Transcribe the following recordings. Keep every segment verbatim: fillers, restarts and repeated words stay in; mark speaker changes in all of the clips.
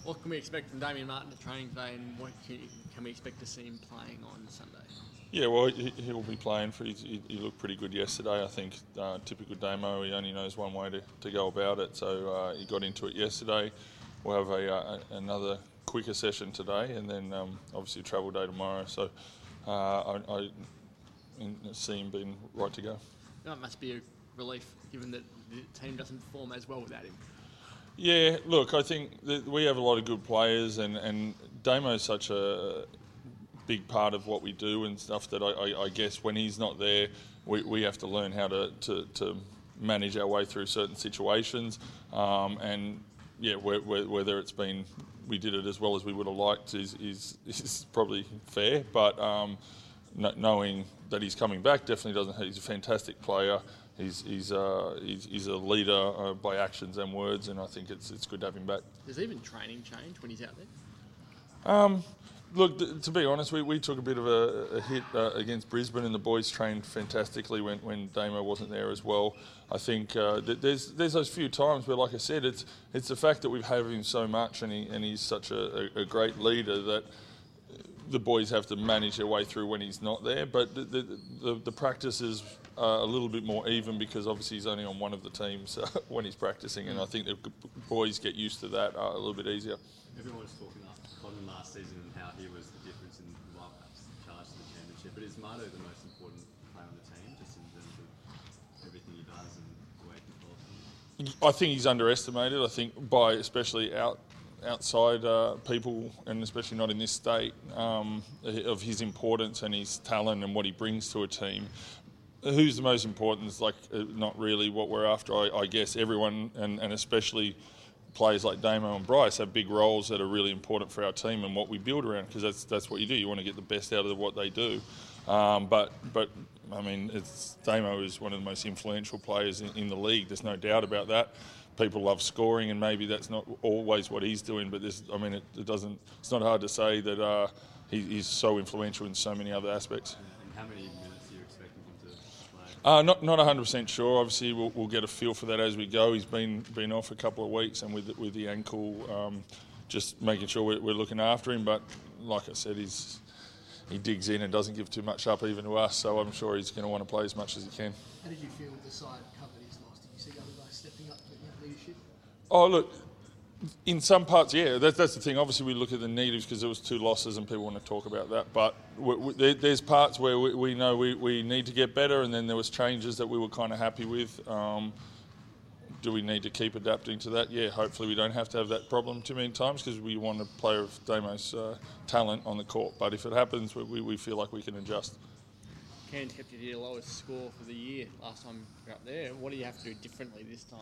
Speaker 1: what can we expect from Damien Martin at training today, and what can, can we expect to see him playing on Sunday?
Speaker 2: Yeah, well, he, he'll be playing for. He, he looked pretty good yesterday. I think uh, typical Damo. He only knows one way to, to go about it, so uh, he got into it yesterday. We'll have a, uh, another quicker session today, and then um, obviously travel day tomorrow. So uh, I, I see him being right to go.
Speaker 1: That must be a relief, given that the team doesn't perform as well without him.
Speaker 2: Yeah, look, I think that we have a lot of good players, and, and Damo's such a big part of what we do and stuff that I, I, I guess when he's not there, we, we have to learn how to, to, to manage our way through certain situations. Um, and yeah, whether it's been we did it as well as we would have liked is is, is probably fair, but um, knowing that he's coming back definitely doesn't. He's a fantastic player. He's he's uh, he's, he's a leader uh, by actions and words, and I think it's it's good to have him back.
Speaker 1: Does even training change when he's out there?
Speaker 2: Um, look, th- to be honest, we, we took a bit of a, a hit uh, against Brisbane, and the boys trained fantastically when, when Damo wasn't there as well. I think uh, th- there's there's those few times where, like I said, it's it's the fact that we've had him so much, and he and he's such a, a, a great leader that the boys have to manage their way through when he's not there. But the the, the, the practice is uh, a little bit more even because obviously he's only on one of the teams uh, when he's practicing, and I think the boys get used to that uh, a little bit easier.
Speaker 3: Everyone was talking after Cotton last season and how he was the difference in well, perhaps the charge to the championship. But is Marto the most important player on the team, just in terms of everything he does and the way he performs?
Speaker 2: I think he's underestimated. I think by especially out. outside uh, people, and especially not in this state, um, of his importance and his talent and what he brings to a team. Who's the most important is like uh, not really what we're after. I, I guess everyone, and, and especially players like Damo and Bryce, have big roles that are really important for our team and what we build around, because that's that's what you do. You want to get the best out of what they do. Um, but but I mean, it's, Damo is one of the most influential players in, in the league. There's no doubt about that. People love scoring, and maybe that's not always what he's doing. But this, I mean, it, it doesn't. It's not hard to say that uh, he, he's so influential in so many other aspects.
Speaker 3: And how many minutes are you expecting him to play?
Speaker 2: Uh, not not one hundred percent sure. Obviously, we'll, we'll get a feel for that as we go. He's been been off a couple of weeks, and with with the ankle, um, just making sure we're, we're looking after him. But like I said, he's he digs in and doesn't give too much up even to us. So I'm sure he's going to want to play as much as he can.
Speaker 4: How did you feel with the side covered his loss? Did you see the other guys stepping up with leadership?
Speaker 2: Oh, look, in some parts, yeah, that, that's the thing. Obviously, we look at the negatives because there was two losses and people want to talk about that. But we, we, there, there's parts where we, we know we, we need to get better, and then there was changes that we were kind of happy with. Um, do we need to keep adapting to that? Yeah, hopefully we don't have to have that problem too many times because we want a player of Damo's uh, talent on the court. But if it happens, we, we feel like we can adjust.
Speaker 1: Cairns kept you to your lowest score for the year last time you were up there. What do you have to do differently this time?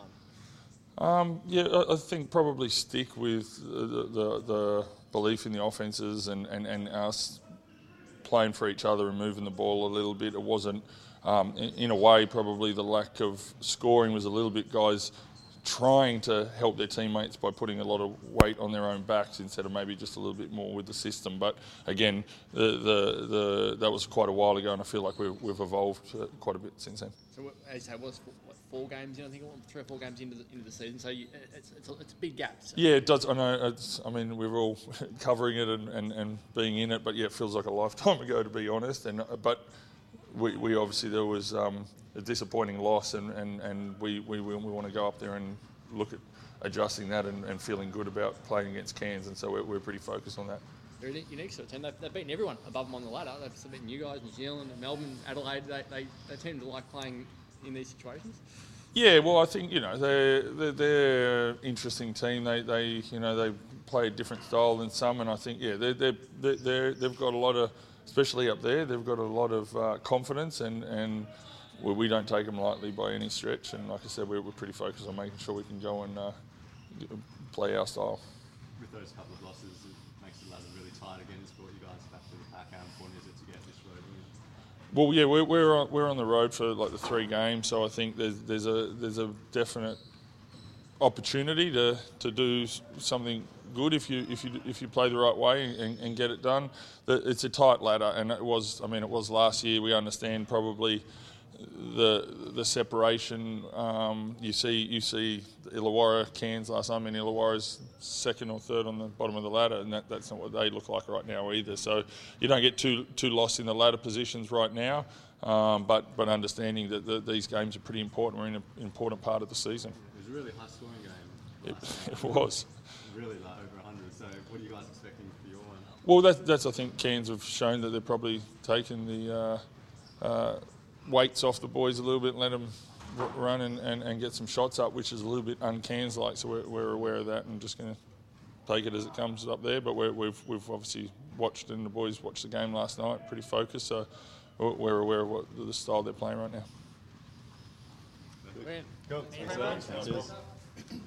Speaker 2: Um, yeah, I, I think probably stick with the, the, the belief in the offences and, and, and us playing for each other and moving the ball a little bit. It wasn't, um, in, in a way, probably the lack of scoring was a little bit guys trying to help their teammates by putting a lot of weight on their own backs instead of maybe just a little bit more with the system. But again, the the, the that was quite a while ago, and I feel like we've, we've evolved quite a bit since then.
Speaker 1: So, as you say, it was what, four games in, I think, three or four games into the, into the season, so you, it's, it's, a, it's a big gap. So.
Speaker 2: Yeah, it does. I know, it's, I mean, we're all covering it and, and, and being in it, but yeah, it feels like a lifetime ago, to be honest. And But we, we obviously, there was um, a disappointing loss, and, and, and we, we, we want to go up there and look at adjusting that and, and feeling good about playing against Cairns, and so we're, we're pretty focused on that.
Speaker 1: They're a unique sort of team. They've, they've beaten everyone above them on the ladder. They've beaten you guys, New Zealand, Melbourne, Adelaide. They, they, they tend to like playing in these situations.
Speaker 2: Yeah, well, I think you know they're they're, they're an interesting team. They they you know they play a different style than some, and I think yeah they they they they're, they've got a lot of, especially up there, they've got a lot of uh, confidence, and and we, we don't take them lightly by any stretch. And like I said, we're, we're pretty focused on making sure we can go and uh, play our style.
Speaker 3: With those couple of losses, it makes the ladder really tight again. It's brought you guys back to the pack. How important is it to get this road in?
Speaker 2: Well, yeah, we're we're on, we're on the road for like the three games, so I think there's there's a there's a definite opportunity to, to do something good if you if you if you play the right way and, and get it done. It's a tight ladder, and it was I mean it was last year. We understand probably the the separation. Um, you see you see Illawarra, Cairns last time, and Illawarra's second or third on the bottom of the ladder, and that, that's not what they look like right now either. So you don't get too too lost in the ladder positions right now, um, but but understanding that the, these games are pretty important. We're in an important part of the season.
Speaker 3: It was a really high scoring game.
Speaker 2: It, it was.
Speaker 3: Really like over one hundred. So what are you guys expecting for your one?
Speaker 2: Well, that, that's I think Cairns have shown that they're probably taking the uh, uh, weights off the boys a little bit, let them r- run and, and, and get some shots up, which is a little bit un-Cairns like. So we're, we're aware of that and just going to take it as it comes up there. But we're, we've we've obviously watched, and the boys watched the game last night, pretty focused. So we're aware of what the style they're playing right now.
Speaker 1: Man.
Speaker 3: Thanks, Cheers.